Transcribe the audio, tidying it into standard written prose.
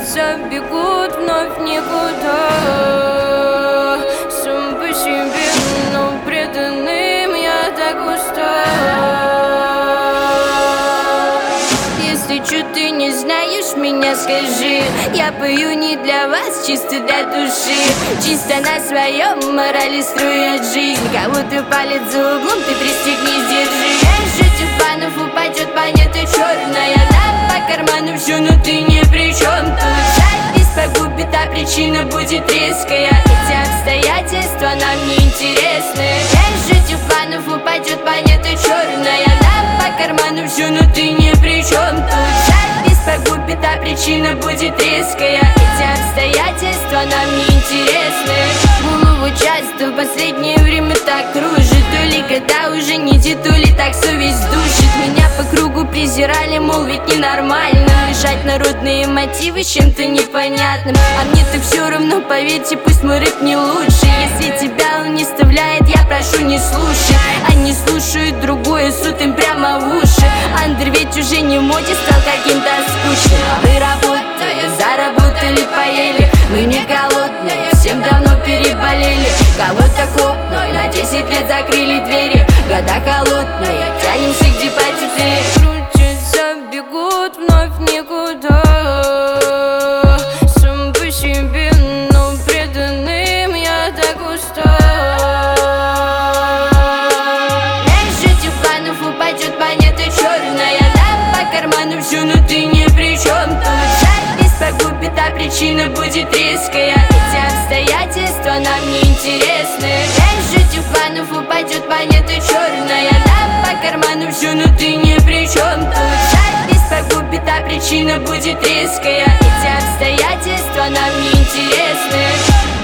Хочется бегут вновь никуда. Сам по себе, но преданным я так устал. Если чё ты не знаешь меня, скажи. Я пою не для вас, чисто для души. Чисто на своем морали строят жизнь. Кого-то палец за углом, ты пристегнись, держи. Раньше Тюфанов упадет монета черная. Нам по карману все, но ты ни при чем тут. Запись погубит, а причина будет резкая. Эти обстоятельства нам не интересны. Раньше Тюфанов упадет монета черная. Нам по карману все, но ты ни при чем тут. Запись погубит, а причина будет резкая. Эти обстоятельства нам не интересны. Голову часто в последнее время так кружит. То ли года уже не те, то ли так совесть душит. Меня по кругу презирали, мол, ведь ненормально лишать народные мотивы чем-то непонятным. А мне-то все равно, поверьте, пусть мой рэп не лучше. Если тебя он не вставляет, я прошу, не слушай. Они слушают другое, суд им прямо в уши. Андер ведь уже не в моде, стал каким-то скучным. Мы работаем, заработали, поели. Мы не голодные, всем давно переболели. Кого-то хлопнули, на 10 лет закрыли двери. Года холодные, тянемся к депозиту. Крутятся, бегут вновь никуда. Сам по себе, но преданным я так устал. Раньше Тюфанов упадет монета черная. Нам по карману все, но ты ни при чем тут. Запись погубит, а причина будет резкая. Эти обстоятельства нам не интересны. Раньше Тюфанов упадет монета черная. Нам по карману все, но ты ни при чем тут. Запись погубит, а причина будет резкая. Эти обстоятельства нам не интересны.